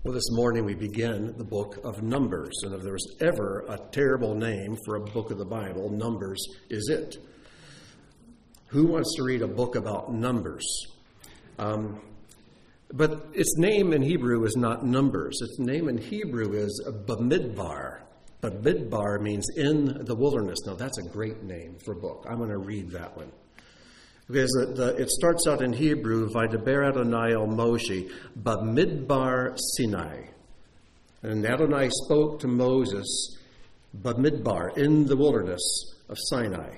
Well, this morning we begin the book of Numbers, and if there was ever a terrible name for a book of the Bible, Numbers is it. Who wants to read a book about numbers? But its name in Hebrew is not Numbers. Its name in Hebrew is Bamidbar. Bamidbar means in the wilderness. Now, that's a great name for a book. I'm going to read that one. Because it starts out in Hebrew, Vaydaber Adonai el Moshe, Bamidbar Sinai. And Adonai spoke to Moses, Bamidbar, in the wilderness of Sinai.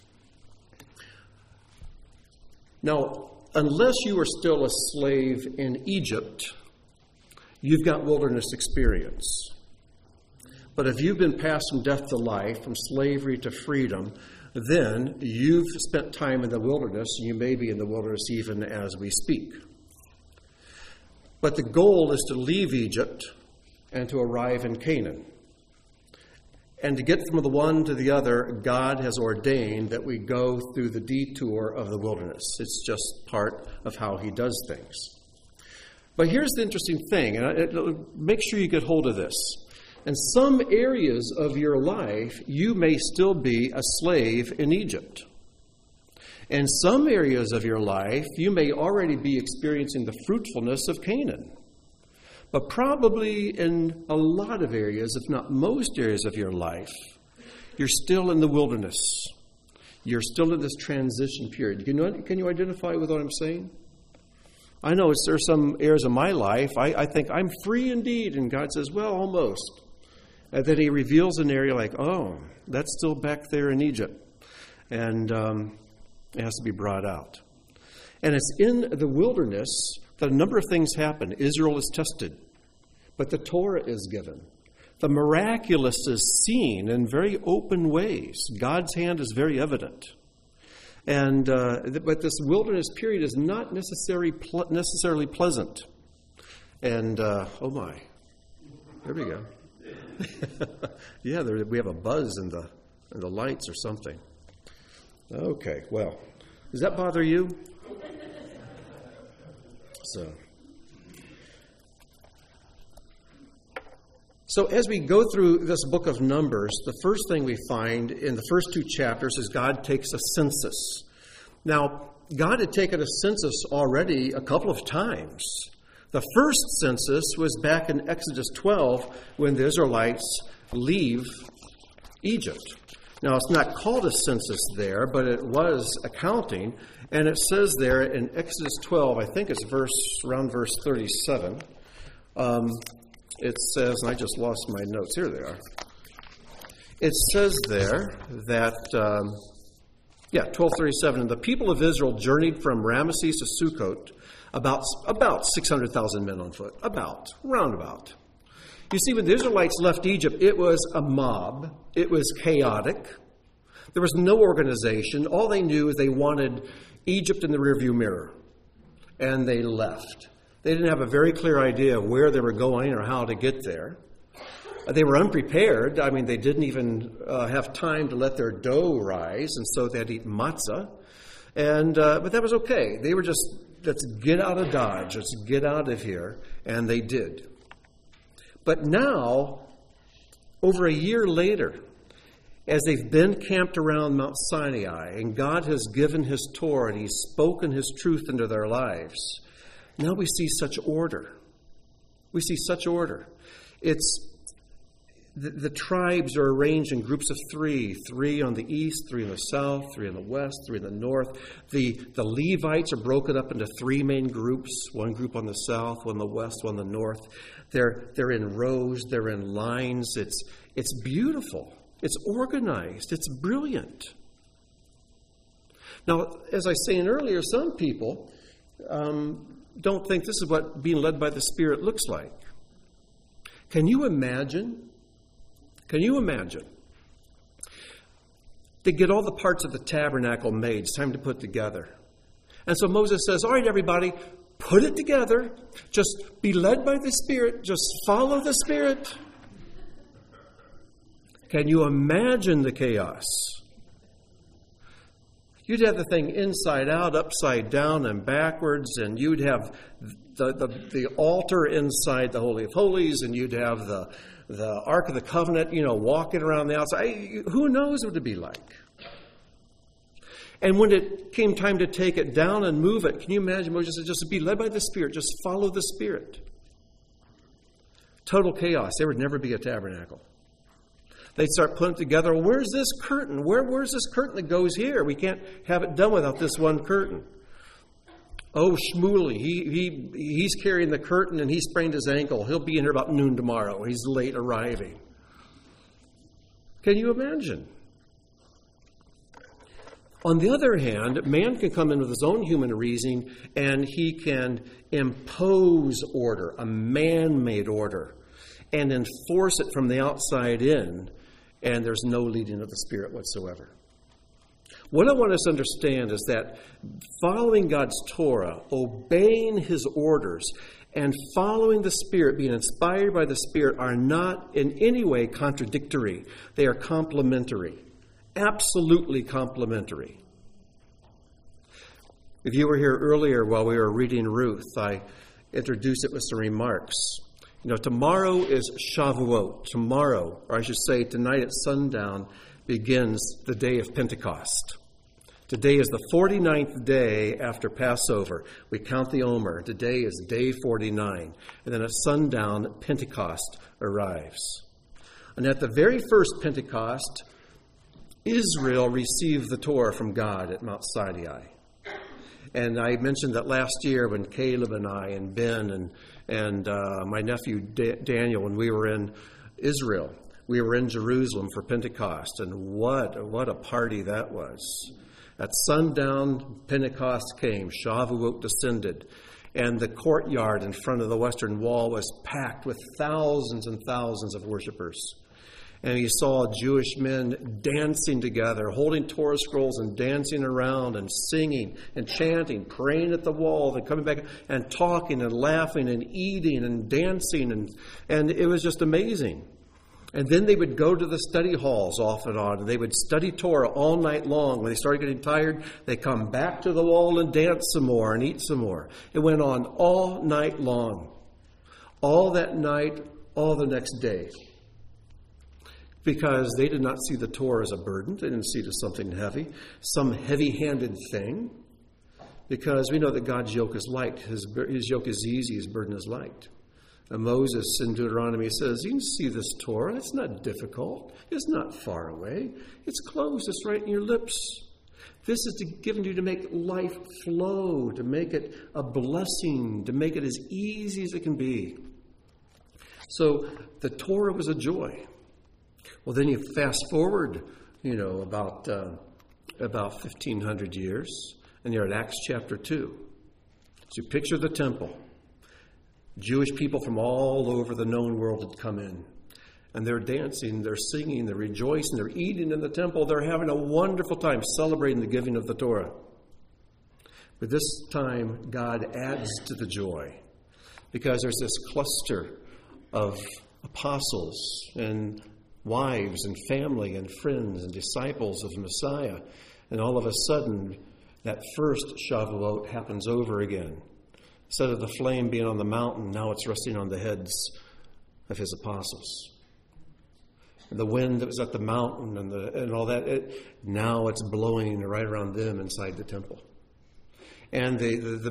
Now, unless you are still a slave in Egypt, you've got wilderness experience. But if you've been passed from death to life, from slavery to freedom, then you've spent time in the wilderness, and you may be in the wilderness even as we speak. But the goal is to leave Egypt and to arrive in Canaan. And to get from the one to the other, God has ordained that we go through the detour of the wilderness. It's just part of how he does things. But here's the interesting thing, and make sure you get hold of this. In some areas of your life, you may still be a slave in Egypt. In some areas of your life, you may already be experiencing the fruitfulness of Canaan. But probably in a lot of areas, if not most areas of your life, you're still in the wilderness. You're still in this transition period. Can you identify with what I'm saying? I know there are some areas of my life, I think I'm free indeed, and God says, well, almost. And then he reveals an area like, oh, that's still back there in Egypt. And it has to be brought out. And it's in the wilderness that a number of things happen. Israel is tested, but the Torah is given. The miraculous is seen in very open ways. God's hand is very evident. And but this wilderness period is not necessarily pleasant. And, oh my, there we go. Yeah, we have a buzz in the lights or something. Okay, well, does that bother you? So as we go through this book of Numbers, the first thing we find in the first two chapters is God takes a census. Now, God had taken a census already a couple of times. The first census was back in Exodus 12 when the Israelites leave Egypt. Now, it's not called a census there, but it was accounting. And it says there in Exodus 12, I think it's around verse 37, it says, and I just lost my notes. Here they are. It says there that, 12:37, and the people of Israel journeyed from Ramesses to Sukkot, about 600,000 men on foot, roundabout. You see, when the Israelites left Egypt, it was a mob. It was chaotic. There was no organization. All they knew is they wanted Egypt in the rearview mirror, and they left. They didn't have a very clear idea of where they were going or how to get there. They were unprepared. I mean, they didn't even have time to let their dough rise, and so they had to eat matzah. But that was okay. They were just, let's get out of Dodge. Let's get out of here. And they did. But now, over a year later, as they've been camped around Mount Sinai, and God has given his Torah, and he's spoken his truth into their lives, now we see such order. We see such order. It's the tribes are arranged in groups of three on the east, 3 in the south, 3 in the west, 3 in the north. The Levites are broken up into 3 main groups, one group on the south, one on the west, one on the north. They're in rows, they're in lines. It's beautiful. It's organized. It's brilliant. Now, as I was saying earlier, some people don't think this is what being led by the Spirit looks like. Can you imagine? They get all the parts of the tabernacle made. It's time to put together. And so Moses says, all right, everybody, put it together. Just be led by the Spirit. Just follow the Spirit. Can you imagine the chaos? You'd have the thing inside out, upside down, and backwards, and you'd have the altar inside the Holy of Holies, and you'd have the Ark of the Covenant, walking around the outside. Who knows what it'd be like? And when it came time to take it down and move it, can you imagine Moses said, just be led by the Spirit, just follow the Spirit. Total chaos. There would never be a tabernacle. They'd start putting it together. Well, where's this curtain? Where's this curtain that goes here? We can't have it done without this one curtain. Oh, Shmuley, he's carrying the curtain and he sprained his ankle. He'll be in here about noon tomorrow. He's late arriving. Can you imagine? On the other hand, man can come in with his own human reasoning and he can impose order, a man-made order, and enforce it from the outside in, and there's no leading of the Spirit whatsoever. What I want us to understand is that following God's Torah, obeying His orders, and following the Spirit, being inspired by the Spirit, are not in any way contradictory. They are complementary. Absolutely complementary. If you were here earlier while we were reading Ruth, I introduced it with some remarks. Tomorrow is Shavuot. Tomorrow, or I should say tonight at sundown, begins the day of Pentecost. Today is the 49th day after Passover. We count the Omer. Today is day 49. And then at sundown, Pentecost arrives. And at the very first Pentecost, Israel received the Torah from God at Mount Sinai. And I mentioned that last year when Caleb and I and Ben and my nephew Daniel, when we were in Israel, we were in Jerusalem for Pentecost. And what a party that was. At sundown, Pentecost came. Shavuot descended. And the courtyard in front of the Western Wall was packed with thousands and thousands of worshipers. And you saw Jewish men dancing together, holding Torah scrolls and dancing around and singing and chanting, praying at the wall and coming back and talking and laughing and eating and dancing. And it was just amazing. And then they would go to the study halls off and on, and they would study Torah all night long. When they started getting tired, they come back to the wall and dance some more and eat some more. It went on all night long. All that night, all the next day. Because they did not see the Torah as a burden. They didn't see it as something heavy, some heavy-handed thing. Because we know that God's yoke is light. His yoke is easy, His burden is light. And Moses in Deuteronomy says, you can see this Torah. It's not difficult. It's not far away. It's close. It's right in your lips. This is given to you to make life flow, to make it a blessing, to make it as easy as it can be. So the Torah was a joy. Well, then you fast forward, about 1,500 years, and you're at Acts chapter 2. So you picture the temple. Jewish people from all over the known world had come in. And they're dancing, they're singing, they're rejoicing, they're eating in the temple. They're having a wonderful time celebrating the giving of the Torah. But this time, God adds to the joy. Because there's this cluster of apostles and wives and family and friends and disciples of Messiah. And all of a sudden, that first Shavuot happens over again. Instead of the flame being on the mountain, now it's resting on the heads of His apostles. And the wind that was at the mountain and all that, now it's blowing right around them inside the temple. And the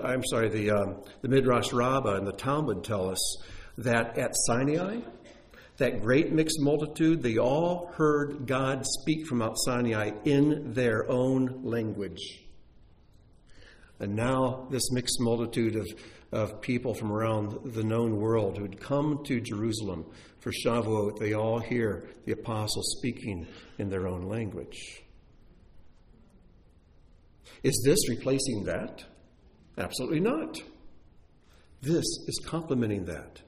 Midrash Rabbah and the Talmud tell us that at Sinai, that great mixed multitude, they all heard God speak from Mount Sinai in their own language. And now this mixed multitude of people from around the known world who had come to Jerusalem for Shavuot, they all hear the apostles speaking in their own language. Is this replacing that? Absolutely not. This is complementing that.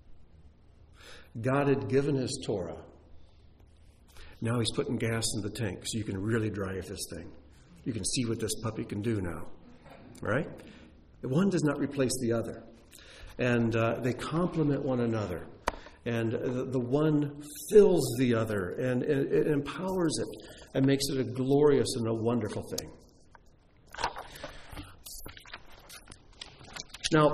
God had given His Torah. Now He's putting gas in the tank so you can really drive this thing. You can see what this puppy can do now. Right? One does not replace the other. And they complement one another. And the one fills the other, and it empowers it and makes it a glorious and a wonderful thing. Now,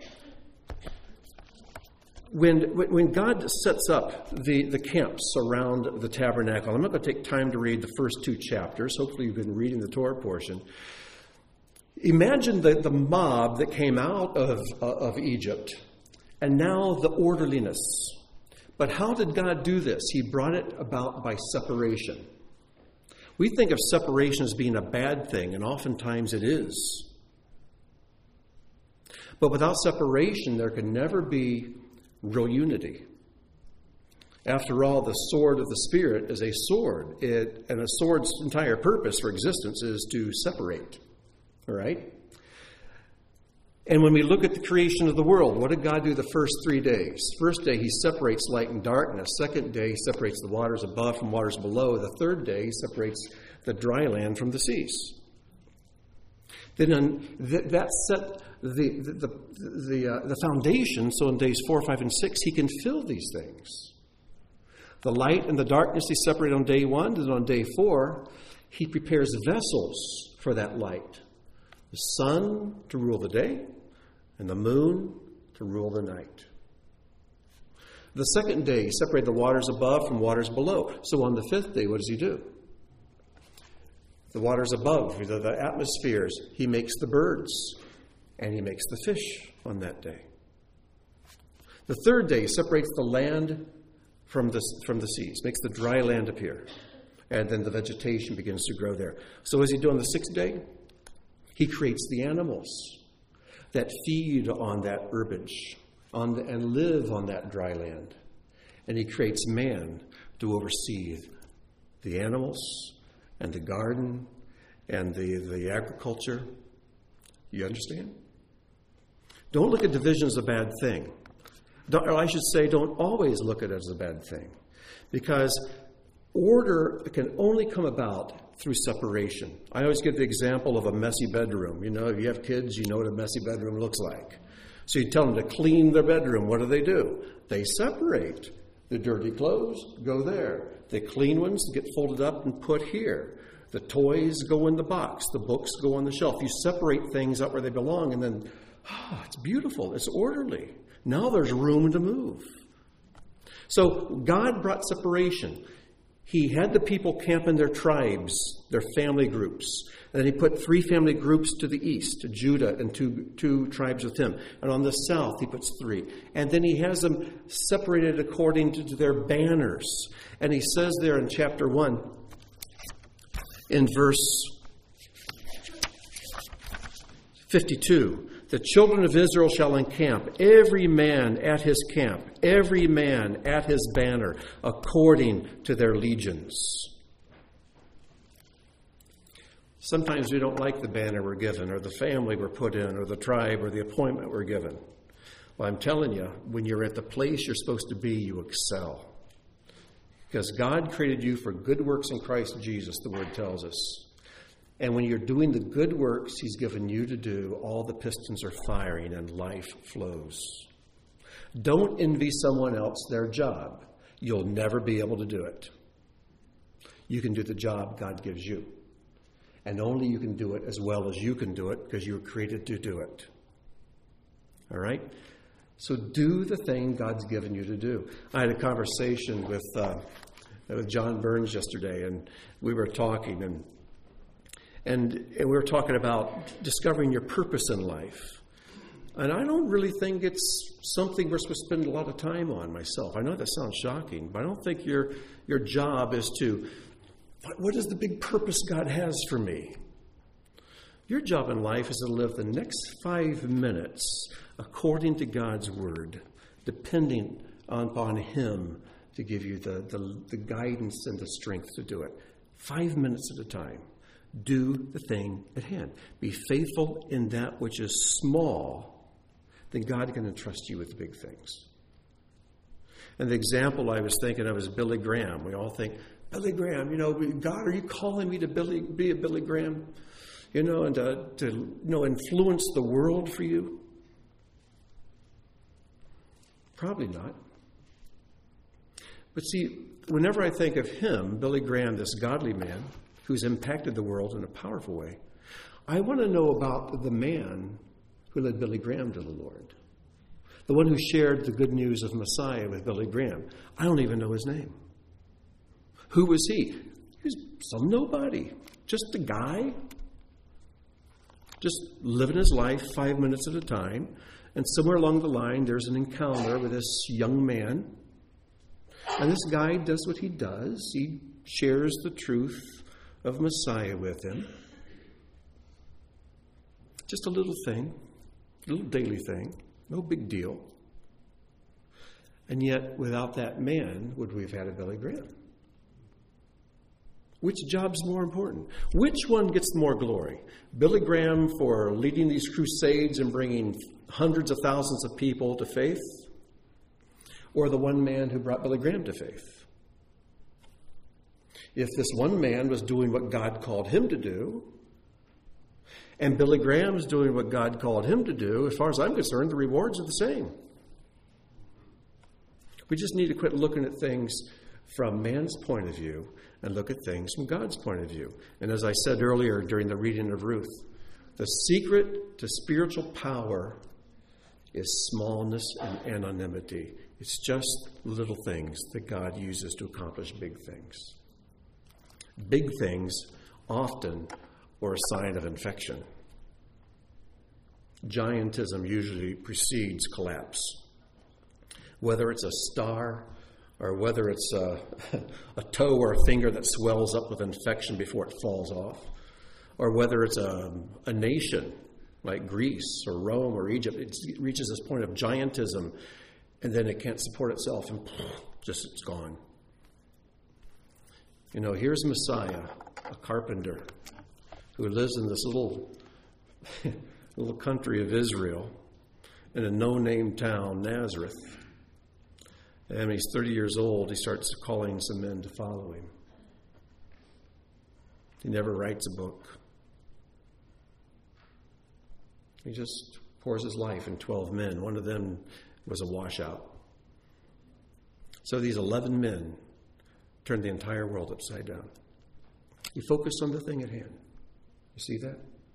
when God sets up the camps around the tabernacle, I'm not going to take time to read the first 2 chapters. Hopefully you've been reading the Torah portion. Imagine the mob that came out of Egypt, and now the orderliness. But how did God do this? He brought it about by separation. We think of separation as being a bad thing, and oftentimes it is. But without separation, there can never be real unity. After all, the sword of the Spirit is a sword. And a sword's entire purpose for existence is to separate. All right? And when we look at the creation of the world, what did God do the first 3 days? First day, he separates light and darkness. Second day, he separates the waters above from waters below. The third day, he separates the dry land from the seas. Then that set the foundation, so in days 4, 5, and 6, he can fill these things. The light and the darkness he separated on day 1, and on day 4, he prepares vessels for that light. The sun to rule the day, and the moon to rule the night. The second day, he separated the waters above from waters below. So on the 5th day, what does he do? The waters above, the atmospheres, he makes the birds, and he makes the fish on that day. The third day, he separates the land from the seas, makes the dry land appear, and then the vegetation begins to grow there. So what does he do on the 6th day? He creates the animals that feed on that herbage and live on that dry land. And he creates man to oversee the animals and the garden and the agriculture. You understand? Don't look at division as a bad thing. Or I should say, don't always look at it as a bad thing. Because order can only come about through separation. I always give the example of a messy bedroom. You know, if you have kids, you know what a messy bedroom looks like. So you tell them to clean their bedroom. What do? They separate. The dirty clothes go there. The clean ones get folded up and put here. The toys go in the box. The books go on the shelf. You separate things up where they belong, and then, it's beautiful. It's orderly. Now there's room to move. So God brought separation. He had the people camp in their tribes, their family groups. And then he put 3 family groups to the east, Judah and two tribes with him. And on the south, he puts 3. And then he has them separated according to their banners. And he says there in chapter 1, in verse 52, the children of Israel shall encamp, every man at his camp, every man at his banner, according to their legions. Sometimes we don't like the banner we're given, or the family we're put in, or the tribe, or the appointment we're given. Well, I'm telling you, when you're at the place you're supposed to be, you excel. Because God created you for good works in Christ Jesus, the Word tells us. And when you're doing the good works he's given you to do, all the pistons are firing and life flows. Don't envy someone else their job. You'll never be able to do it. You can do the job God gives you. And only you can do it as well as you can do it because you were created to do it. All right? So do the thing God's given you to do. I had a conversation with John Burns yesterday, and we were talking, and we were talking about discovering your purpose in life. And I don't really think it's something we're supposed to spend a lot of time on myself. I know that sounds shocking, but I don't think your job is to, what is the big purpose God has for me? Your job in life is to live the next 5 minutes according to God's word, depending upon him to give you the guidance and the strength to do it. 5 minutes at a time. Do the thing at hand. Be faithful in that which is small, then God can entrust you with the big things. And the example I was thinking of is Billy Graham. We all think, Billy Graham, God, are you calling me to be a Billy Graham? And to influence the world for you? Probably not. But see, whenever I think of him, Billy Graham, this godly man who's impacted the world in a powerful way, I want to know about the man who led Billy Graham to the Lord. The one who shared the good news of Messiah with Billy Graham. I don't even know his name. Who was he? He was some nobody. Just a guy. Just living his life 5 minutes at a time. And somewhere along the line, there's an encounter with this young man. And this guy does what he does. He shares the truth of Messiah with him. Just a little thing, a little daily thing, no big deal. And yet, without that man, would we have had a Billy Graham? Which job's more important? Which one gets more glory? Billy Graham for leading these crusades and bringing hundreds of thousands of people to faith? Or the one man who brought Billy Graham to faith? If this one man was doing what God called him to do, and Billy Graham's doing what God called him to do, as far as I'm concerned, the rewards are the same. We just need to quit looking at things from man's point of view and look at things from God's point of view. And as I said earlier during the reading of Ruth, the secret to spiritual power is smallness and anonymity. It's just little things that God uses to accomplish big things. Big things often are a sign of infection. Giantism usually precedes collapse. Whether it's a star or whether it's a toe or a finger that swells up with infection before it falls off, or whether it's a nation like Greece or Rome or Egypt, it reaches this point of giantism and then it can't support itself and just it's gone. You know, here's Messiah, a carpenter who lives in this little country of Israel in a no-name town, Nazareth. And when he's 30 years old, he starts calling some men to follow him. He never writes a book. He just pours his life in 12 men. One of them was a washout. So these 11 men turned the entire world upside down. He focused on the thing at hand. You see that?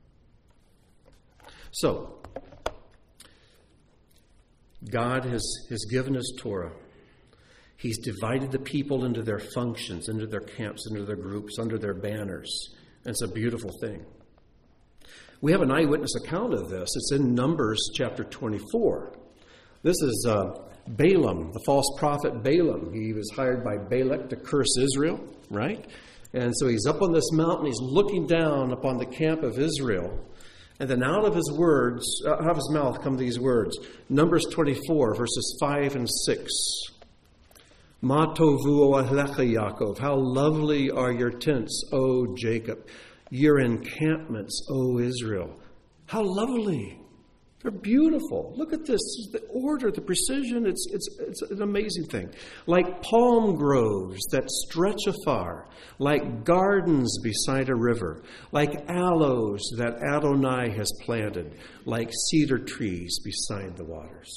So, God has given us Torah. He's divided the people into their functions, into their camps, into their groups, under their banners. And it's a beautiful thing. We have an eyewitness account of this. It's in Numbers chapter 24. This is Balaam, the false prophet Balaam. He was hired by Balak to curse Israel, right? And so he's up on this mountain. He's looking down upon the camp of Israel. And then out of his mouth come these words. Numbers 24, verses 5 and 6. Ma tovu ohelecha Yaakov. How lovely are your tents, O Jacob. Your encampments, O Israel. How lovely. They're beautiful. Look at this. The order, the precision. It's an amazing thing. Like palm groves that stretch afar. Like gardens beside a river. Like aloes that Adonai has planted. Like cedar trees beside the waters.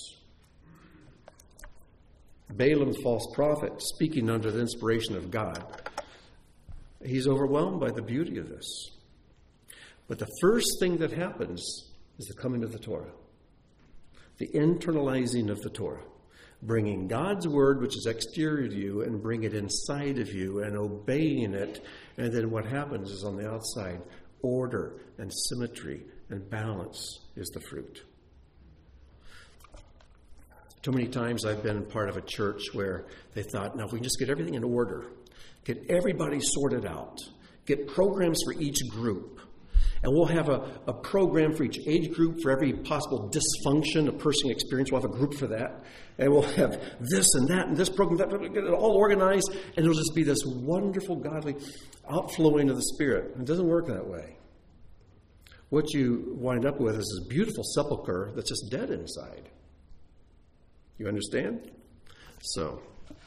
Balaam, false prophet, speaking under the inspiration of God. He's overwhelmed by the beauty of this. But the first thing that happens is the coming of the Torah. The internalizing of the Torah. Bringing God's word, which is exterior to you, and bring it inside of you and obeying it. And then what happens is on the outside, order and symmetry and balance is the fruit. Too many times I've been part of a church where they thought, now if we can just get everything in order, get everybody sorted out, get programs for each group, and we'll have a program for each age group, for every possible dysfunction a person experiences, we'll have a group for that, and we'll have this and that and this program, that, get it all organized, and it'll just be this wonderful, godly outflowing of the Spirit. It doesn't work that way. What you wind up with is this beautiful sepulcher that's just dead inside. You understand? So,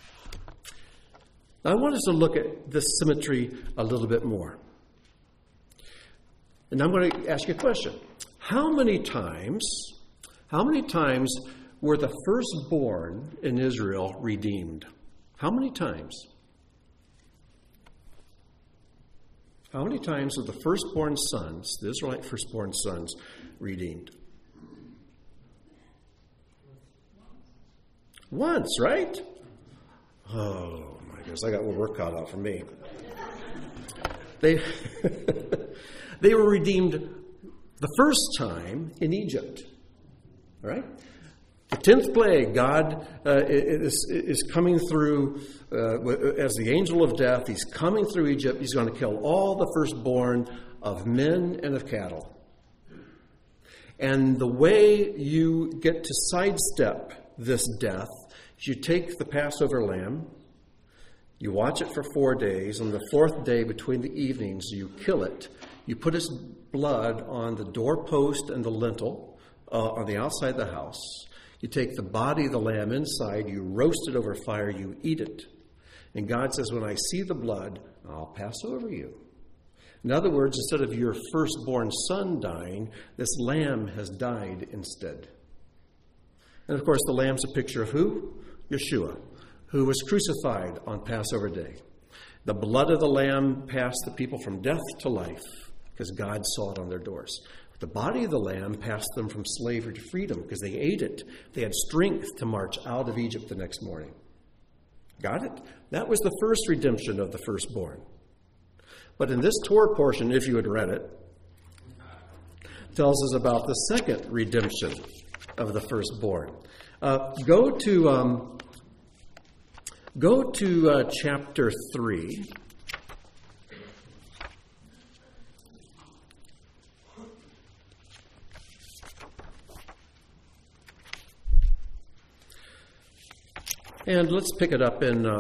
I want us to look at this symmetry a little bit more. And I'm going to ask you a question. How many times were the firstborn in Israel redeemed? How many times? How many times are the firstborn sons, the Israelite firstborn sons, redeemed? Once, right? Oh, my goodness, I got more work cut out for me. They were redeemed the first time in Egypt, right? The 10th plague, God is coming through as the angel of death. He's coming through Egypt. He's going to kill all the firstborn of men and of cattle. And the way you get to sidestep this death is you take the Passover lamb, you watch it for 4 days. On the 4th day, between the evenings, you kill it. You put its blood on the doorpost and the lintel on the outside of the house. You take the body of the lamb inside, you roast it over fire, you eat it. And God says, when I see the blood, I'll pass over you. In other words, instead of your firstborn son dying, this lamb has died instead. And of course, the lamb's a picture of who? Yeshua, who was crucified on Passover Day. The blood of the lamb passed the people from death to life because God saw it on their doors. The body of the lamb passed them from slavery to freedom because they ate it. They had strength to march out of Egypt the next morning. Got it? That was the first redemption of the firstborn. But in this Torah portion, if you had read it, tells us about the second redemption of the firstborn. Go to chapter 3. And let's pick it up in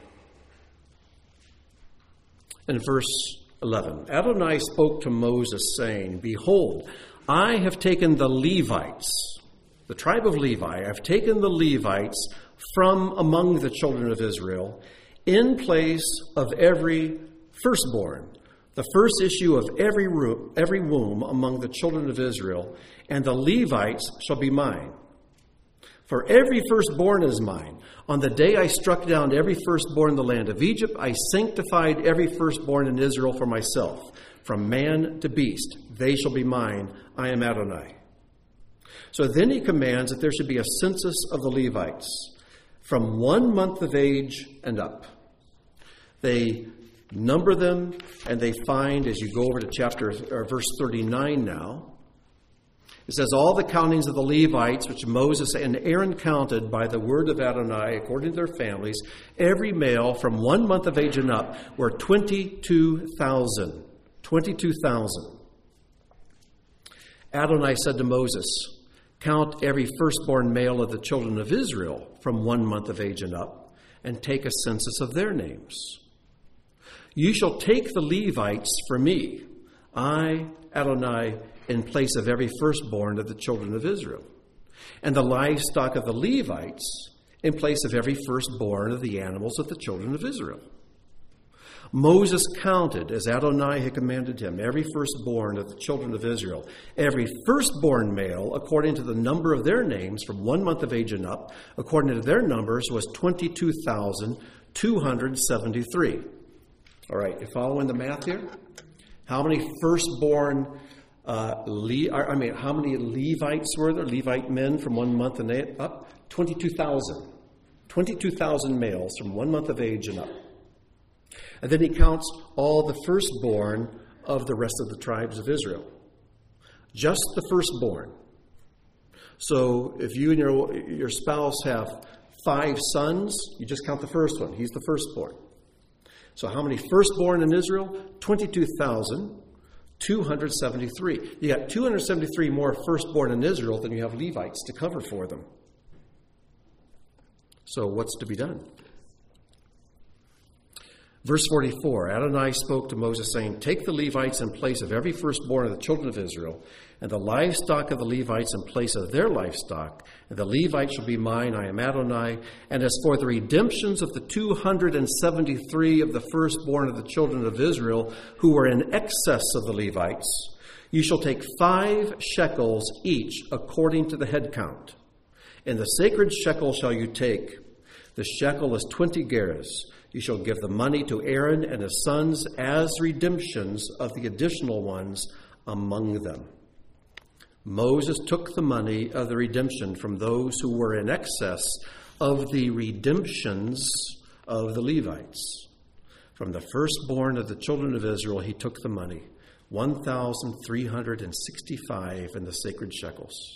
verse 11. Adonai spoke to Moses, saying, Behold, I have taken the Levites, the tribe of Levi, I have taken the Levites from among the children of Israel in place of every firstborn, the first issue of every womb among the children of Israel, and the Levites shall be mine. For every firstborn is mine. On the day I struck down every firstborn in the land of Egypt, I sanctified every firstborn in Israel for myself. From man to beast, they shall be mine. I am Adonai. So then he commands that there should be a census of the Levites from 1 month of age and up. They number them, and they find, as you go over to verse 39 now, it says, all the countings of the Levites, which Moses and Aaron counted by the word of Adonai, according to their families, every male from 1 month of age and up, were 22,000. 22,000. Adonai said to Moses, count every firstborn male of the children of Israel from 1 month of age and up, and take a census of their names. You shall take the Levites for me, I, Adonai, in place of every firstborn of the children of Israel, and the livestock of the Levites in place of every firstborn of the animals of the children of Israel. Moses counted, as Adonai had commanded him, every firstborn of the children of Israel, every firstborn male, according to the number of their names, from 1 month of age and up, according to their numbers, was 22,273. All right, you following the math here? How many firstborn how many Levites were there? Levite men from 1 month and up? 22,000. 22,000 males from 1 month of age and up. And then he counts all the firstborn of the rest of the tribes of Israel. Just the firstborn. So if you and your spouse have 5 sons, you just count the first one. He's the firstborn. So how many firstborn in Israel? 22,273. You got 273 more firstborn in Israel than you have Levites to cover for them. So what's to be done? Verse 44, Adonai spoke to Moses, saying, take the Levites in place of every firstborn of the children of Israel, and the livestock of the Levites in place of their livestock, and the Levites shall be mine, I am Adonai. And as for the redemptions of the 273 of the firstborn of the children of Israel, who were in excess of the Levites, you shall take 5 shekels each according to the head count. And the sacred shekel shall you take, The shekel is 20 gerahs. You shall give the money to Aaron and his sons as redemptions of the additional ones among them. Moses took the money of the redemption from those who were in excess of the redemptions of the Levites. From the firstborn of the children of Israel, he took the money, 1,365 in the sacred shekels.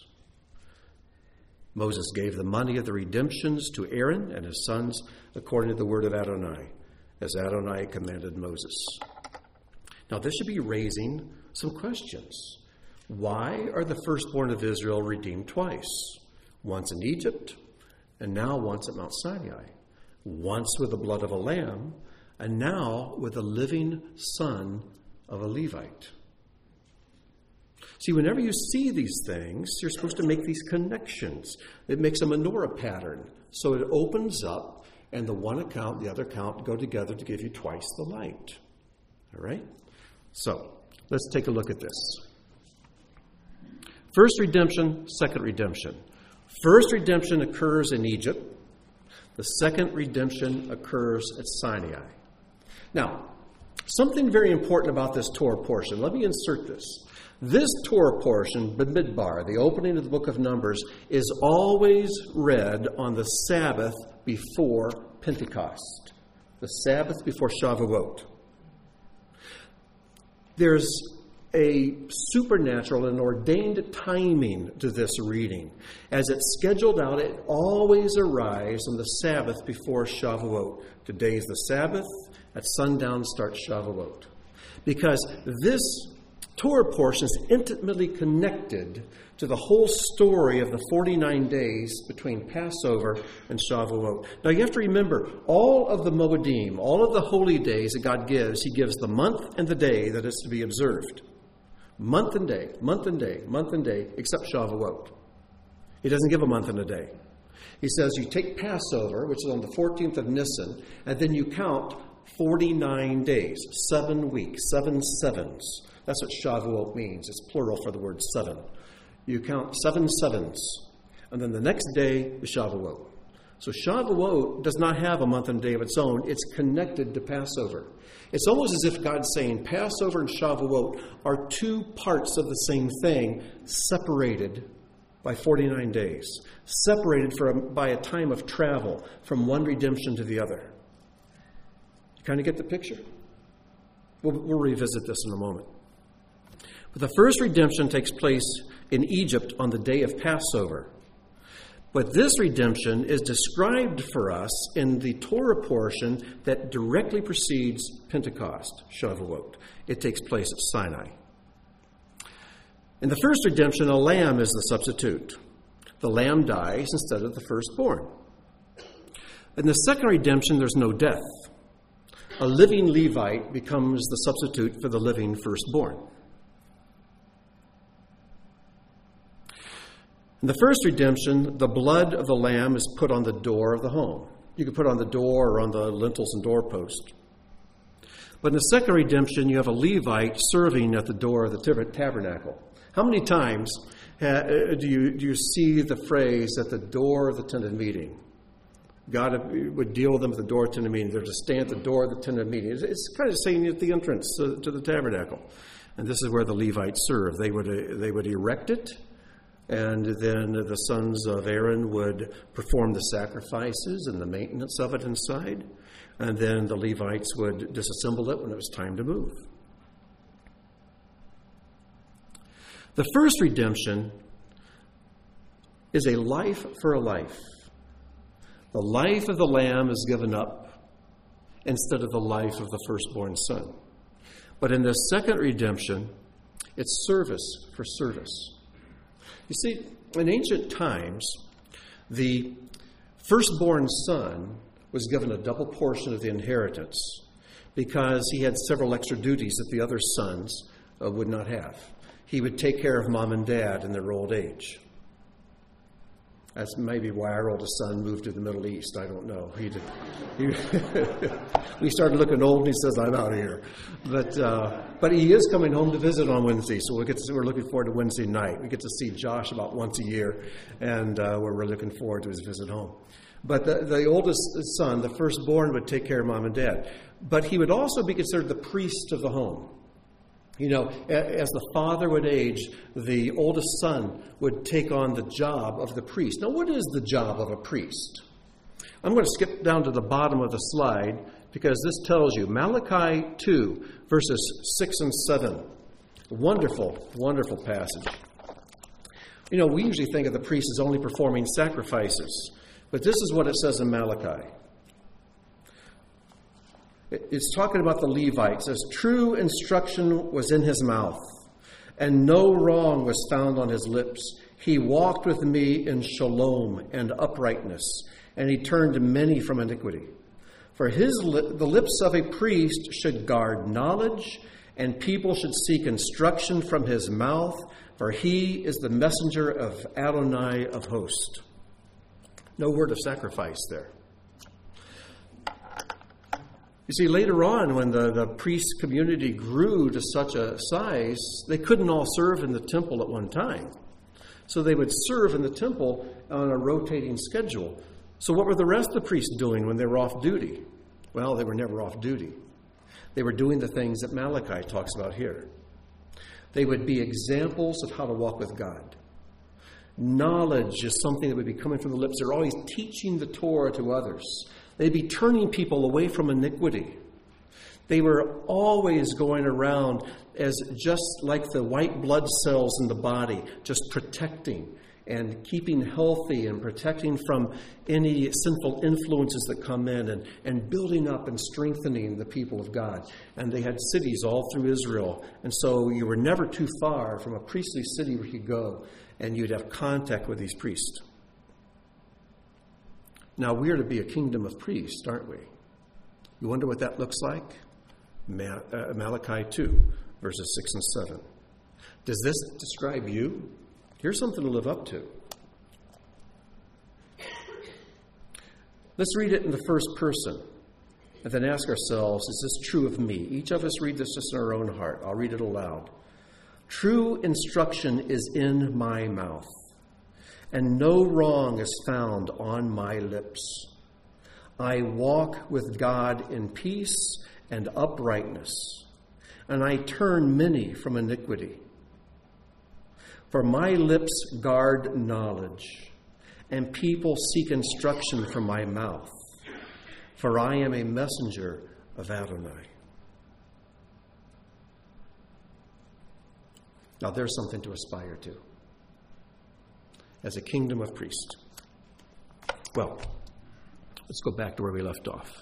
Moses gave the money of the redemptions to Aaron and his sons according to the word of Adonai, as Adonai commanded Moses. Now, this should be raising some questions. Why are the firstborn of Israel redeemed twice? Once in Egypt, and now once at Mount Sinai. Once with the blood of a lamb, and now with the living son of a Levite. See, whenever you see these things, you're supposed to make these connections. It makes a menorah pattern. So it opens up, and the one account, the other account go together to give you twice the light. All right? So, let's take a look at this. First redemption, second redemption. First redemption occurs in Egypt. The second redemption occurs at Sinai. Now, something very important about this Torah portion. Let me insert this. This Torah portion, Bamidbar, the opening of the book of Numbers, is always read on the Sabbath before Pentecost. The Sabbath before Shavuot. There's a supernatural and ordained timing to this reading. As it's scheduled out, it always arrives on the Sabbath before Shavuot. Today's the Sabbath. At sundown starts Shavuot. Because this Torah portion is intimately connected to the whole story of the 49 days between Passover and Shavuot. Now you have to remember, all of the Moedim, all of the holy days that God gives, he gives the month and the day that is to be observed. Month and day, month and day, month and day, except Shavuot. He doesn't give a month and a day. He says you take Passover, which is on the 14th of Nisan, and then you count 49 days, 7 weeks, 7 sevens. That's what Shavuot means. It's plural for the word seven. You count 7 sevens, and then the next day is Shavuot. So Shavuot does not have a month and day of its own. It's connected to Passover. It's almost as if God's saying Passover and Shavuot are two parts of the same thing, separated by 49 days, separated by a time of travel from one redemption to the other. You kind of get the picture? We'll revisit this in a moment. But the first redemption takes place in Egypt on the day of Passover. But this redemption is described for us in the Torah portion that directly precedes Pentecost, Shavuot. It takes place at Sinai. In the first redemption, a lamb is the substitute. The lamb dies instead of the firstborn. In the second redemption, there's no death. A living Levite becomes the substitute for the living firstborn. In the first redemption, the blood of the lamb is put on the door of the home. You can put it on the door or on the lintels and doorpost. But in the second redemption, you have a Levite serving at the door of the tabernacle. How many times do you see the phrase at the door of the tent of meeting? God would deal with them at the door of the tent of meeting. They're to stand at the door of the tent of meeting. It's kind of saying at the entrance to the tabernacle. And this is where the Levites serve. They would erect it. And then the sons of Aaron would perform the sacrifices and the maintenance of it inside. And then the Levites would disassemble it when it was time to move. The first redemption is a life for a life. The life of the lamb is given up instead of the life of the firstborn son. But in the second redemption, it's service for service. You see, in ancient times, the firstborn son was given a double portion of the inheritance because he had several extra duties that the other sons would not have. He would take care of mom and dad in their old age. That's maybe why our oldest son moved to the Middle East. I don't know. We started looking old, and he says, "I'm out of here." But he is coming home to visit on Wednesday, so we're looking forward to Wednesday night. We get to see Josh about once a year, and we're looking forward to his visit home. But the oldest son, the firstborn, would take care of mom and dad. But he would also be considered the priest of the home. You know, as the father would age, the oldest son would take on the job of the priest. Now, what is the job of a priest? I'm going to skip down to the bottom of the slide because this tells you. Malachi 2, verses 6 and 7. Wonderful, wonderful passage. You know, we usually think of the priest as only performing sacrifices, but this is what it says in Malachi. It's talking about the Levites. It says, "True instruction was in his mouth, and no wrong was found on his lips. He walked with me in shalom and uprightness, and he turned many from iniquity. For the lips of a priest should guard knowledge, and people should seek instruction from his mouth, for he is the messenger of Adonai of hosts." No word of sacrifice there. You see, later on, when the priest community grew to such a size, they couldn't all serve in the temple at one time. So they would serve in the temple on a rotating schedule. So what were the rest of the priests doing when they were off duty? Well, they were never off duty. They were doing the things that Malachi talks about here. They would be examples of how to walk with God. Knowledge is something that would be coming from the lips. They're always teaching the Torah to others. They'd be turning people away from iniquity. They were always going around as just like the white blood cells in the body, just protecting and keeping healthy and protecting from any sinful influences that come in and building up and strengthening the people of God. And they had cities all through Israel. And so you were never too far from a priestly city where you could go and you'd have contact with these priests. Now, we are to be a kingdom of priests, aren't we? You wonder what that looks like? Malachi 2, verses 6 and 7. Does this describe you? Here's something to live up to. Let's read it in the first person and then ask ourselves, is this true of me? Each of us read this just in our own heart. I'll read it aloud. "True instruction is in my mouth, and no wrong is found on my lips. I walk with God in peace and uprightness, and I turn many from iniquity. For my lips guard knowledge, and people seek instruction from my mouth. For I am a messenger of Adonai." Now there's something to aspire to as a kingdom of priests. Well, let's go back to where we left off.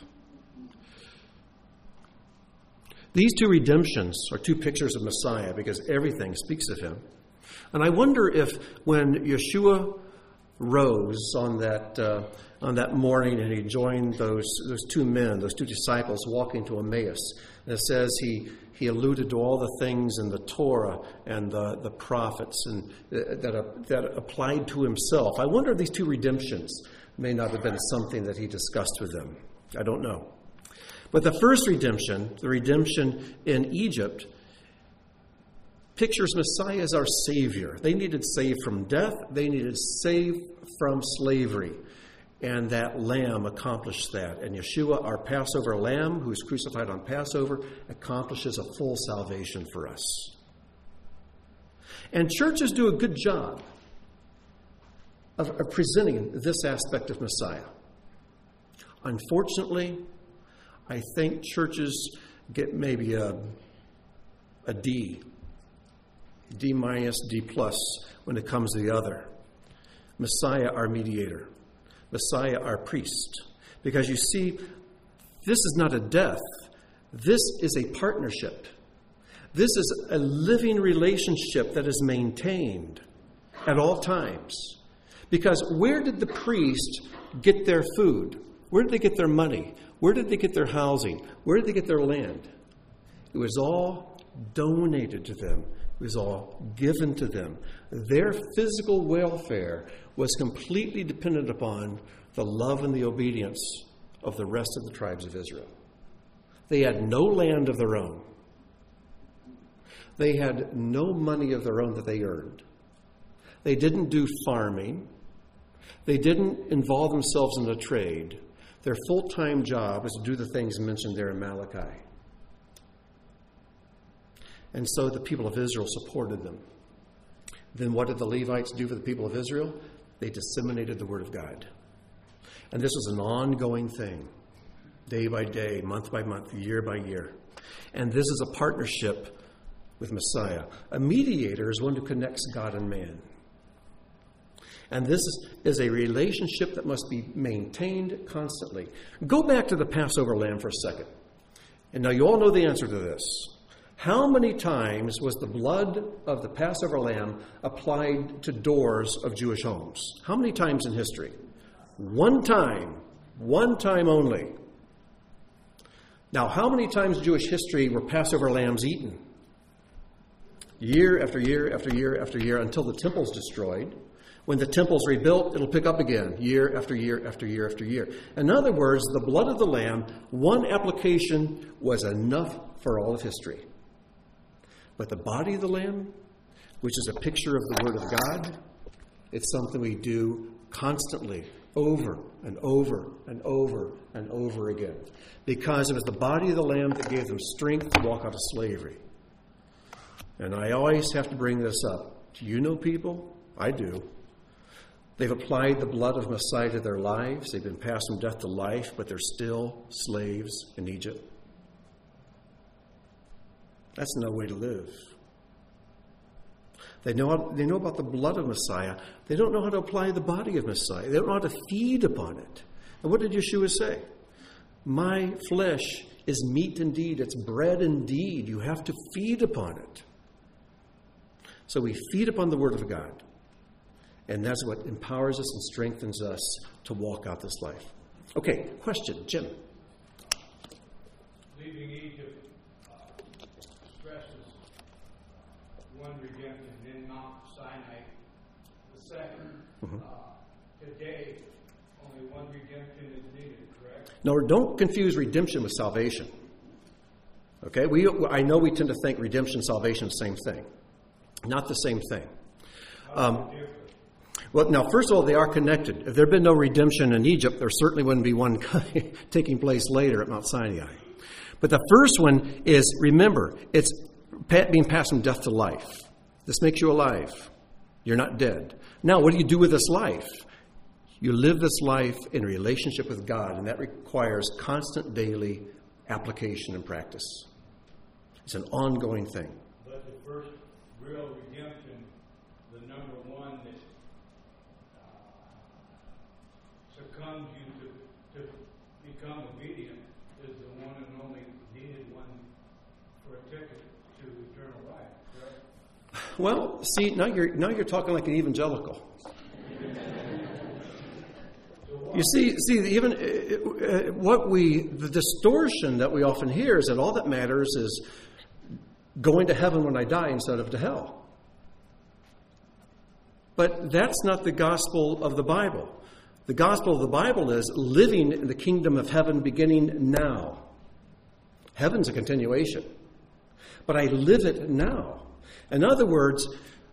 These two redemptions are two pictures of Messiah because everything speaks of him. And I wonder if when Yeshua rose on that morning and he joined those two men, those two disciples walking to Emmaus, and it says he alluded to all the things in the Torah and the prophets and that applied to himself. I wonder if these two redemptions may not have been something that he discussed with them. I don't know. But the first redemption, the redemption in Egypt, pictures Messiah as our Savior. They needed saved from death. They needed saved from slavery. And that lamb accomplished that. And Yeshua, our Passover lamb, who is crucified on Passover, accomplishes a full salvation for us. And churches do a good job of presenting this aspect of Messiah. Unfortunately, I think churches get maybe a D minus, D plus when it comes to the other. Messiah, our mediator. Messiah, our priest. Because you see, this is not a death. This is a partnership. This is a living relationship that is maintained at all times. Because where did the priest get their food? Where did they get their money? Where did they get their housing? Where did they get their land? It was all donated to them was all given to them. Their physical welfare was completely dependent upon the love and the obedience of the rest of the tribes of Israel. They had no land of their own. They had no money of their own that they earned. They didn't do farming. They didn't involve themselves in a trade. Their full-time job was to do the things mentioned there in Malachi. And so the people of Israel supported them. Then what did the Levites do for the people of Israel? They disseminated the Word of God. And this was an ongoing thing, day by day, month by month, year by year. And this is a partnership with Messiah. A mediator is one who connects God and man. And this is a relationship that must be maintained constantly. Go back to the Passover lamb for a second. And now you all know the answer to this. How many times was the blood of the Passover lamb applied to doors of Jewish homes? How many times in history? One time only. Now, how many times in Jewish history were Passover lambs eaten? Year after year after year after year until the temple's destroyed. When the temple's rebuilt, it'll pick up again, year after year after year after year. In other words, the blood of the lamb, one application was enough for all of history. But the body of the lamb, which is a picture of the Word of God, it's something we do constantly, over and over and over and over again. Because it was the body of the lamb that gave them strength to walk out of slavery. And I always have to bring this up. Do you know people? I do. They've applied the blood of Messiah to their lives. They've been passed from death to life, but they're still slaves in Egypt. That's no way to live. They know about the blood of Messiah. They don't know how to apply the body of Messiah. They don't know how to feed upon it. And what did Yeshua say? My flesh is meat indeed. It's bread indeed. You have to feed upon it. So we feed upon the Word of God. And that's what empowers us and strengthens us to walk out this life. Okay, question, Jim. Leaving Egypt stresses one redemption in Mount Sinai. The second, today, only one redemption is needed, correct? No, don't confuse redemption with salvation. Okay, I know we tend to think redemption and salvation are the same thing. Not the same thing. Well, now, first of all, they are connected. If there had been no redemption in Egypt, there certainly wouldn't be one taking place later at Mount Sinai. But the first one is, remember, it's being passed from death to life. This makes you alive. You're not dead. Now, what do you do with this life? You live this life in relationship with God, and that requires constant daily application and practice. It's an ongoing thing. But the first real redemption, the number one that succumbs you to become obedient, is the one and only needed one for a ticket to eternal life, correct? Well, see, now you're talking like an evangelical. You see, even the distortion that we often hear is that all that matters is going to heaven when I die instead of to hell. But that's not the gospel of the Bible. The gospel of the Bible is living in the kingdom of heaven beginning now. Heaven's a continuation. But I live it now. In other words,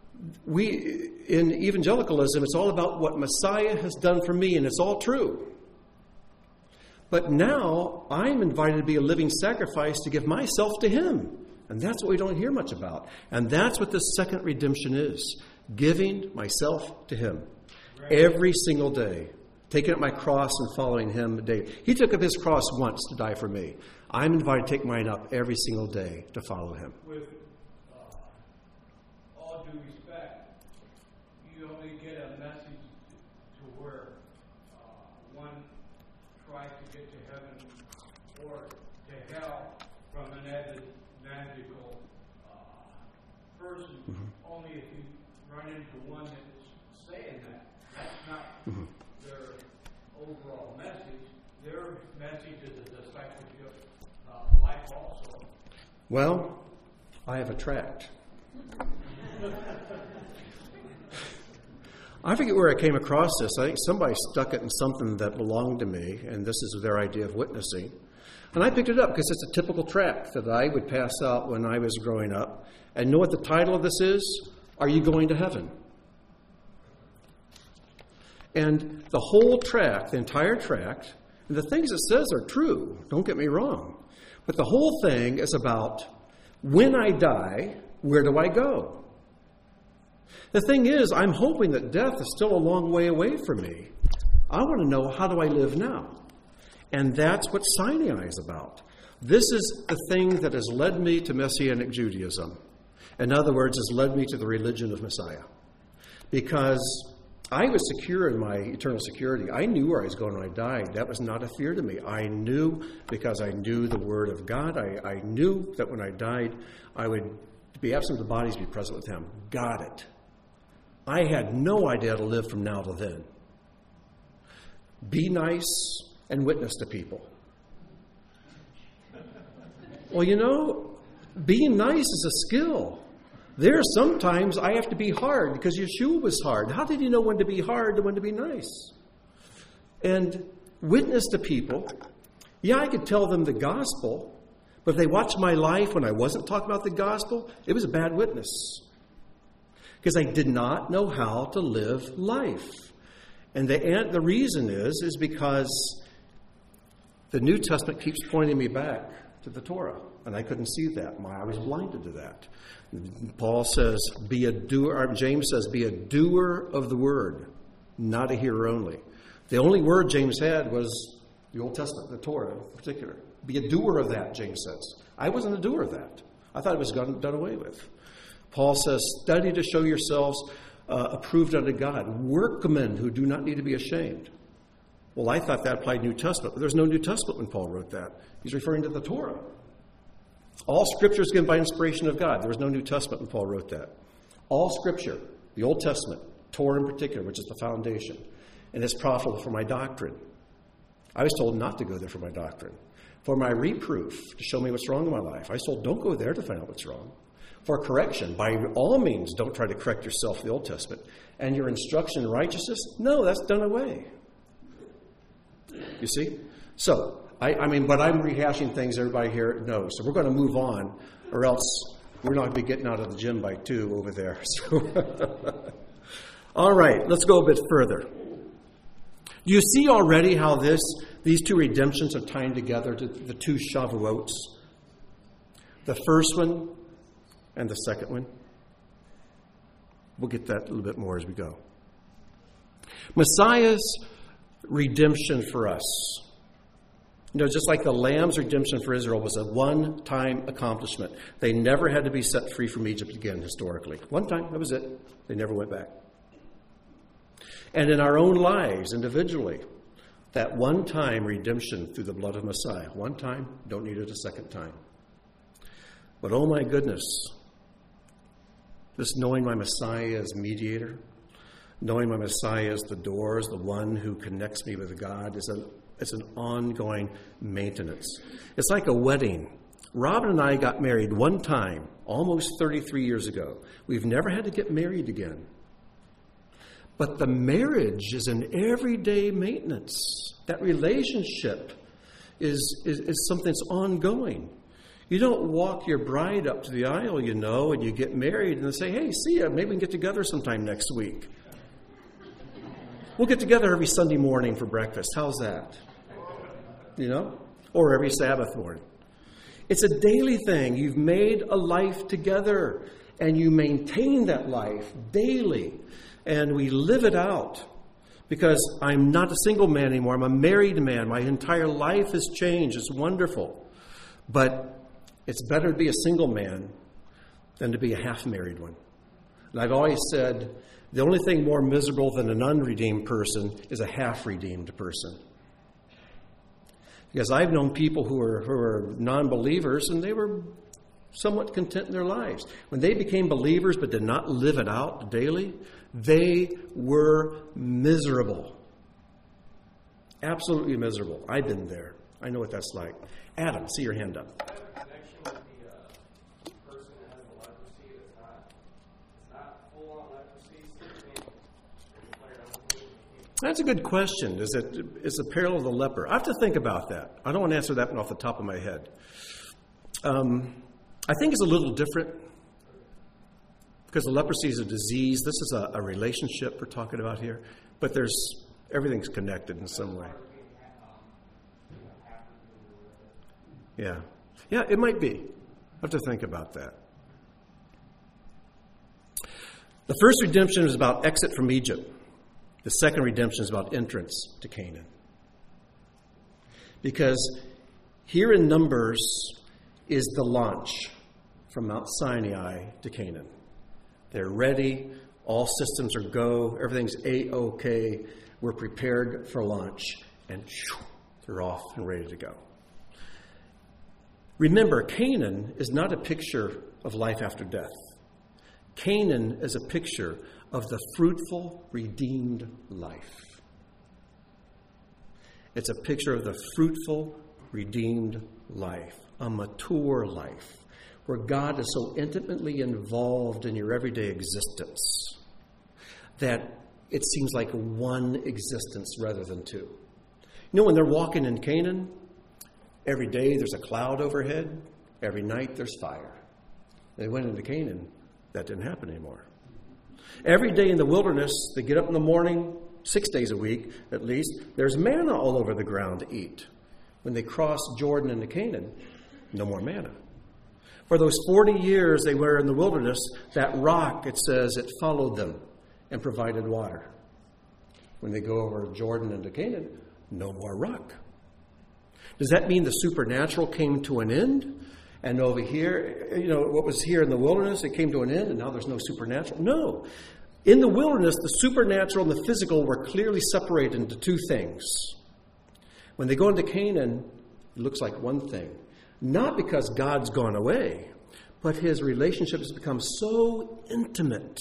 in evangelicalism, it's all about what Messiah has done for me, and it's all true. But now I'm invited to be a living sacrifice to give myself to Him. And that's what we don't hear much about. And that's what this second redemption is. Giving myself to Him every single day. Taking up my cross and following Him daily. He took up His cross once to die for me. I'm invited to take mine up every single day to follow Him. With all due respect, you only get a message to where one tries to get to heaven or to hell from an evangelical person, only if you run into one that's saying that. That's not their overall message. Their message is a discipleship life also. Well, I have a tract. I forget where I came across this. I think somebody stuck it in something that belonged to me, and this is their idea of witnessing. And I picked it up because it's a typical tract that I would pass out when I was growing up. And know what the title of this is? Are You Going to Heaven? And the whole tract, the entire tract, and the things it says are true, don't get me wrong. But the whole thing is about, when I die, where do I go? The thing is, I'm hoping that death is still a long way away from me. I want to know, how do I live now? And that's what Sinai is about. This is the thing that has led me to Messianic Judaism. In other words, has led me to the religion of Messiah. Because I was secure in my eternal security. I knew where I was going when I died. That was not a fear to me. I knew because I knew the Word of God. I knew that when I died, I would be absent of the bodies, be present with Him. Got it. I had no idea how to live from now to then. Be nice and witness to people. Well, you know, being nice is a skill. There are sometimes I have to be hard because Yeshua was hard. How did he know when to be hard and when to be nice? And witness to people. Yeah, I could tell them the gospel, but if they watched my life when I wasn't talking about the gospel, it was a bad witness. Because I did not know how to live life. And the reason is because the New Testament keeps pointing me back to the Torah. And I couldn't see that. I was blinded to that. Paul says, be a doer. James says, be a doer of the word, not a hearer only. The only word James had was the Old Testament, the Torah in particular. Be a doer of that, James says. I wasn't a doer of that. I thought it was done away with. Paul says, study to show yourselves approved unto God, workmen who do not need to be ashamed. Well, I thought that applied New Testament, but there's no New Testament when Paul wrote that. He's referring to the Torah. All Scripture is given by inspiration of God. There was no New Testament when Paul wrote that. All Scripture, the Old Testament, Torah in particular, which is the foundation, and it's profitable for my doctrine. I was told not to go there for my doctrine. For my reproof, to show me what's wrong in my life. I was told, don't go there to find out what's wrong. For correction, by all means, don't try to correct yourself in the Old Testament. And your instruction in righteousness, no, that's done away. You see? So, I mean, but I'm rehashing things everybody here knows. So we're going to move on, or else we're not going to be getting out of the gym by 2 over there. So all right, let's go a bit further. Do you see already how these two redemptions are tying together to the two Shavuots? The first one and the second one. We'll get that a little bit more as we go. Messiah's redemption for us. You know, just like the lamb's redemption for Israel was a one-time accomplishment. They never had to be set free from Egypt again, historically. One time, that was it. They never went back. And in our own lives, individually, that one-time redemption through the blood of Messiah. One time, don't need it a second time. But oh my goodness, this knowing my Messiah as mediator, knowing my Messiah as the door, as the one who connects me with God, is an ongoing maintenance. It's like a wedding. Robin and I got married one time, almost 33 years ago. We've never had to get married again. But the marriage is an everyday maintenance. That relationship is something that's ongoing. You don't walk your bride up to the aisle, you know, and you get married and they say, hey, see ya, maybe we can get together sometime next week. We'll get together every Sunday morning for breakfast. How's that? You know? Or every Sabbath morning. It's a daily thing. You've made a life together, and you maintain that life daily. And we live it out. Because I'm not a single man anymore. I'm a married man. My entire life has changed. It's wonderful. But it's better to be a single man than to be a half-married one. And I've always said, the only thing more miserable than an unredeemed person is a half-redeemed person. Because I've known people who are non-believers, and they were somewhat content in their lives. When they became believers but did not live it out daily, they were miserable. Absolutely miserable. I've been there. I know what that's like. Adam, see your hand up. I have a connection with the person that has the leprosy that's not That's a good question. Is the parallel of the leper? I have to think about that. I don't want to answer that one off the top of my head. I think it's a little different because the leprosy is a disease. This is a relationship we're talking about here, but everything's connected in some way. Yeah, it might be. I have to think about that. The first redemption is about exit from Egypt. The second redemption is about entrance to Canaan. Because here in Numbers is the launch from Mount Sinai to Canaan. They're ready. All systems are go. Everything's A-OK. We're prepared for launch. And they're off and ready to go. Remember, Canaan is not a picture of life after death. Canaan is a picture of the fruitful, redeemed life. It's a picture of the fruitful, redeemed life, a mature life, where God is so intimately involved in your everyday existence that it seems like one existence rather than two. You know, when they're walking in Canaan, every day there's a cloud overhead, every night there's fire. They went into Canaan, that didn't happen anymore. Every day in the wilderness, they get up in the morning, 6 days a week at least, there's manna all over the ground to eat. When they cross Jordan into Canaan, no more manna. For those 40 years they were in the wilderness, that rock, it says, it followed them and provided water. When they go over Jordan into Canaan, no more rock. Does that mean the supernatural came to an end? And over here, what was here in the wilderness, it came to an end, and now there's no supernatural? No. In the wilderness, the supernatural and the physical were clearly separated into two things. When they go into Canaan, it looks like one thing. Not because God's gone away, but his relationship has become so intimate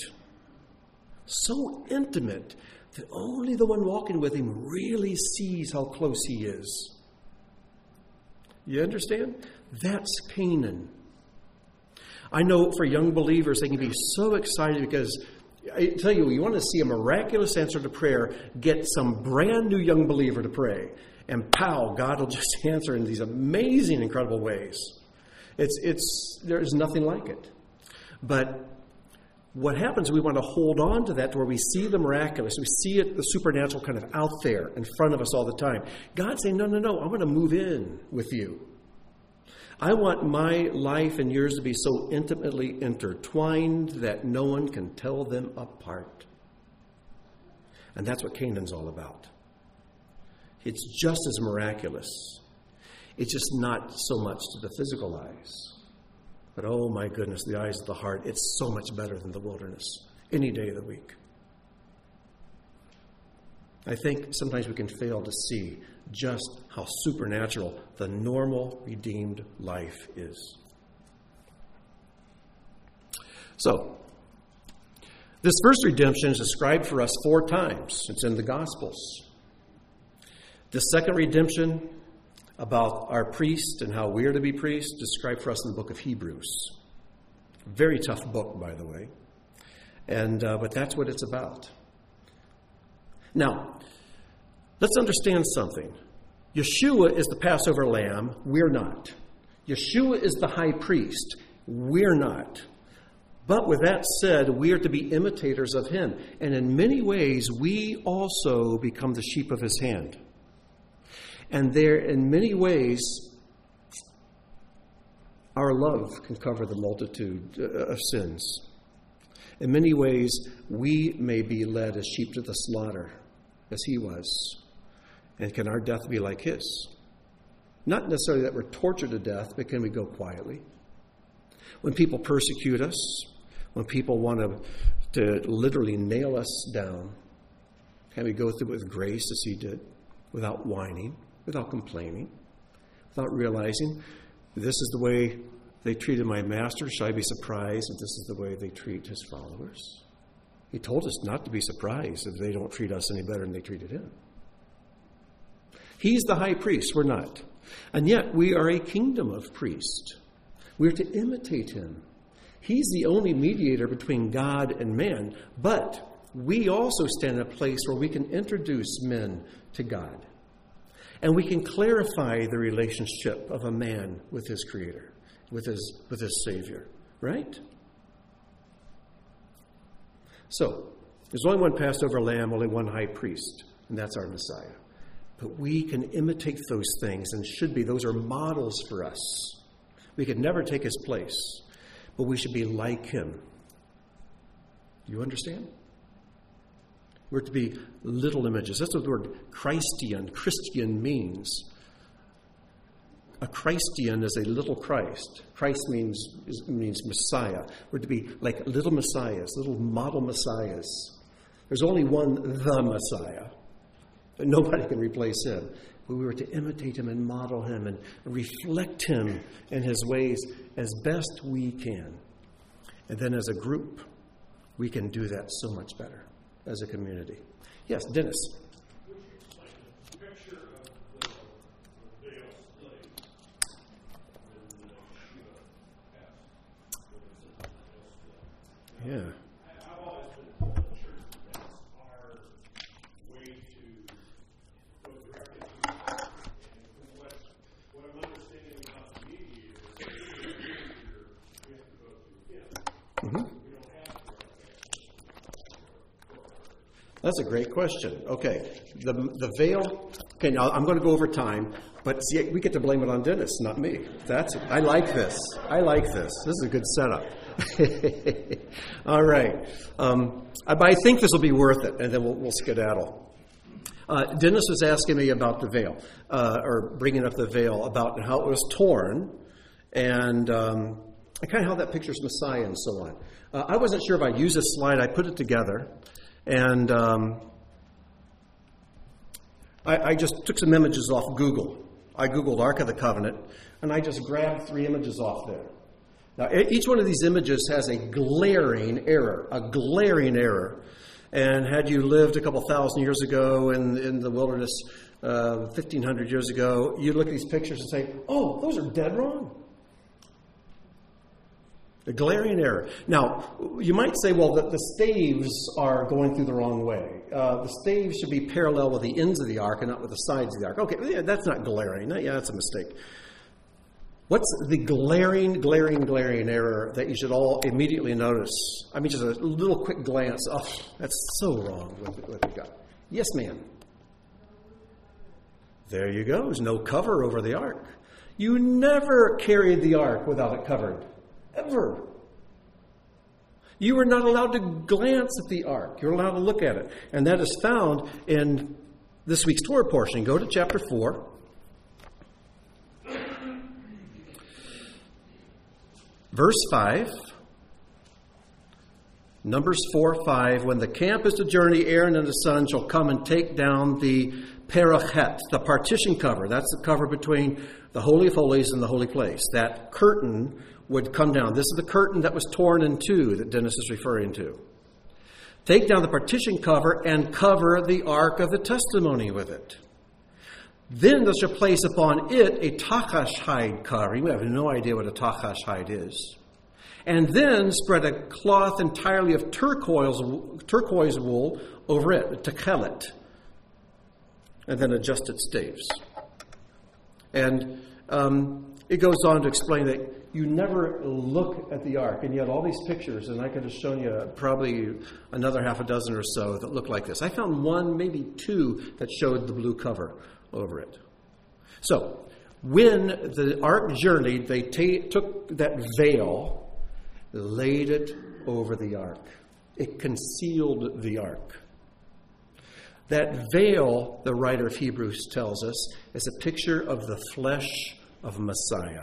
that only the one walking with him really sees how close he is. You understand? That's Canaan. I know for young believers, they can be so excited because, I tell you, you want to see a miraculous answer to prayer, get some brand new young believer to pray. And pow, God will just answer in these amazing, incredible ways. There's nothing like it. But what happens, we want to hold on to that to where we see the miraculous. We see it, the supernatural kind of out there in front of us all the time. God's saying, no, I want to move in with you. I want my life and yours to be so intimately intertwined that no one can tell them apart. And that's what Canaan's all about. It's just as miraculous. It's just not so much to the physical eyes. But oh my goodness, the eyes of the heart, it's so much better than the wilderness any day of the week. I think sometimes we can fail to see just how supernatural the normal, redeemed life is. So, this first redemption is described for us 4 times. It's in the Gospels. The second redemption, about our priest and how we are to be priests, described for us in the book of Hebrews. Very tough book, by the way. But that's what it's about. Now, let's understand something. Yeshua is the Passover lamb. We're not. Yeshua is the high priest. We're not. But with that said, we are to be imitators of him. And in many ways, we also become the sheep of his hand. And there, in many ways, our love can cover the multitude of sins. In many ways, we may be led as sheep to the slaughter, as he was. And can our death be like his? Not necessarily that we're tortured to death, but can we go quietly? When people persecute us, when people want to literally nail us down, can we go through it with grace as he did, without whining, without complaining, without realizing this is the way they treated my master? Should I be surprised if this is the way they treat his followers? He told us not to be surprised if they don't treat us any better than they treated him. He's the high priest. We're not. And yet we are a kingdom of priests. We're to imitate him. He's the only mediator between God and man. But we also stand in a place where we can introduce men to God. And we can clarify the relationship of a man with his Creator, with his Savior, right? So, there's only one Passover lamb, only one high priest, and that's our Messiah. But we can imitate those things, and those are models for us. We could never take his place, but we should be like him. Do you understand? We're to be little images. That's what the word Christian means. A Christian is a little Christ. Christ means Messiah. We're to be like little Messiahs, little model Messiahs. There's only one, the Messiah. And nobody can replace him. But we were to imitate him and model him and reflect him in his ways as best we can. And then as a group, we can do that so much better as a community. Yes, Dennis. Would you explain the picture of the veil splitting when Shiva passed? Yeah. I've always been told that church events are way to go directly to God. And what I'm understanding about the mediator is that we have to go through him. Mm-hmm. We don't have to go That's a great question. Okay, the veil. Okay, now I'm going to go over time, but see, we get to blame it on Dennis, not me. I like this. This is a good setup. All right, but I think this will be worth it, and then we'll skedaddle. Dennis was asking me about the veil, or bringing up the veil, about how it was torn, and kind of how that pictures Messiah and so on. I wasn't sure if I used this slide. I put it together. And I just took some images off Google. I Googled Ark of the Covenant, and I just grabbed 3 images off there. Now, each one of these images has a glaring error. And had you lived a couple thousand years ago in the wilderness, 1,500 years ago, you'd look at these pictures and say, oh, those are dead wrong. A glaring error. Now, you might say, well, the staves are going through the wrong way. The staves should be parallel with the ends of the ark and not with the sides of the ark. Okay, yeah, that's not glaring. Yeah, that's a mistake. What's the glaring error that you should all immediately notice? I mean, just a little quick glance. Oh, that's so wrong with what we got. Yes, ma'am. There you go. There's no cover over the ark. You never carried the ark without it covered. Ever. You were not allowed to glance at the ark. You're allowed to look at it. And that is found in this week's Torah portion. Go to chapter 4. Verse 5. Numbers 4:5. When the camp is to journey, Aaron and his son shall come and take down the perachet, the partition cover. That's the cover between the Holy of Holies and the holy place. That curtain would come down. This is the curtain that was torn in two that Dennis is referring to. Take down the partition cover and cover the ark of the testimony with it. Then they shall place upon it a tachash hide covering. We have no idea what a tachash hide is. And then spread a cloth entirely of turquoise wool over it, a techelet. And then adjust its staves. And it goes on to explain that you never look at the ark, and you have all these pictures, and I could have shown you probably another half a dozen or so that look like this. I found 1, maybe 2 that showed the blue cover over it. So, when the ark journeyed, they took that veil, laid it over the ark. It concealed the ark. That veil, the writer of Hebrews tells us, is a picture of the flesh of Messiah.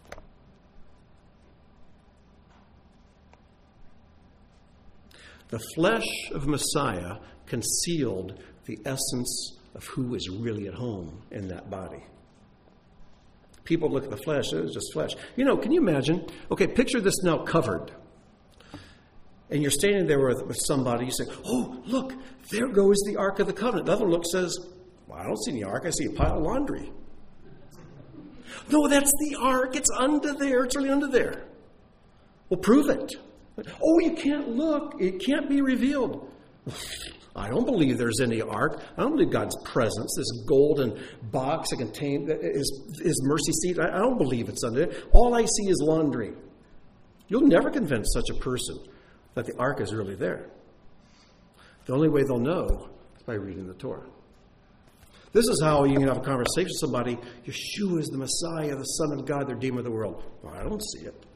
The flesh of Messiah concealed the essence of who was really at home in that body. People look at the flesh, it was just flesh. You know, can you imagine? Okay, picture this now covered. And you're standing there with somebody, you say, oh, look, there goes the Ark of the Covenant. The other look says, well, I don't see any ark, I see a pile of laundry. No, that's the ark, it's under there, it's really under there. Well, prove it. Oh, you can't look, it can't be revealed. I don't believe there's any ark. I don't believe God's presence, this golden box that contains his mercy seat. I don't believe it's under there. All I see is laundry. You'll never convince such a person that the ark is really there. The only way they'll know is by reading the Torah. This is how you can have a conversation with somebody. Yeshua is the Messiah, the Son of God, the Redeemer of the world. Well, I don't see it.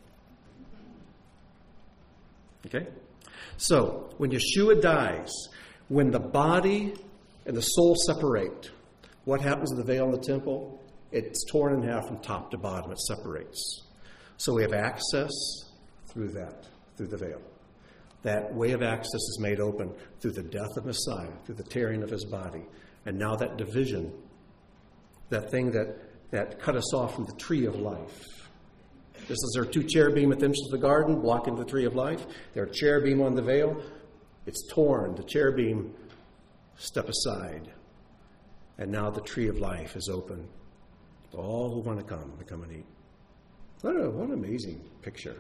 Okay? So, when Yeshua dies, when the body and the soul separate, what happens to the veil in the temple? It's torn in half from top to bottom. It separates. So we have access through the veil. That way of access is made open through the death of Messiah, through the tearing of his body. And now that division, that thing that cut us off from the tree of life. Just as there are two cherubim at the entrance of the garden blocking the tree of life, there are cherubim on the veil. It's torn. The cherubim step aside. And now the tree of life is open. All who want to come and eat. What an amazing picture.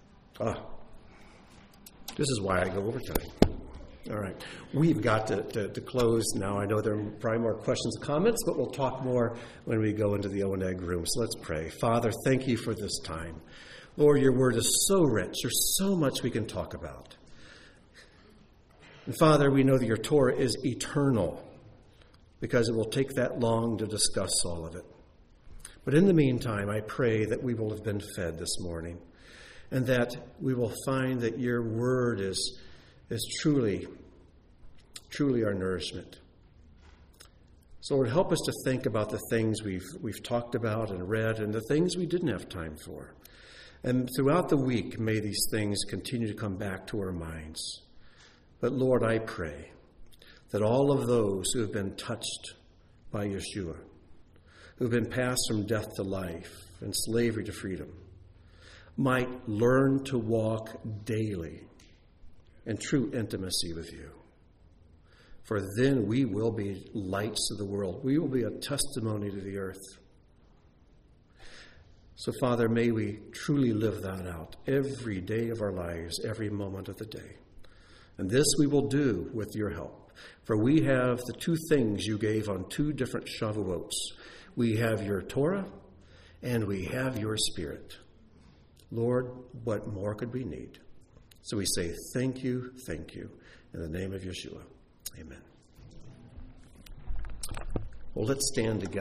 This is why I go overtime. All right. We've got to close now. I know there are probably more questions and comments, but we'll talk more when we go into the O&Egg room. So let's pray. Father, thank you for this time. Lord, your word is so rich. There's so much we can talk about. And Father, we know that your Torah is eternal because it will take that long to discuss all of it. But in the meantime, I pray that we will have been fed this morning and that we will find that your word is truly our nourishment. So Lord, help us to think about the things we've talked about and read and the things we didn't have time for. And throughout the week, may these things continue to come back to our minds. But Lord, I pray that all of those who have been touched by Yeshua, who have been passed from death to life and slavery to freedom, might learn to walk daily in true intimacy with you. For then we will be lights to the world. We will be a testimony to the earth. So, Father, may we truly live that out every day of our lives, every moment of the day. And this we will do with your help. For we have the two things you gave on two different Shavuots. We have your Torah and we have your Spirit. Lord, what more could we need? So we say thank you, in the name of Yeshua. Amen. Well, let's stand together.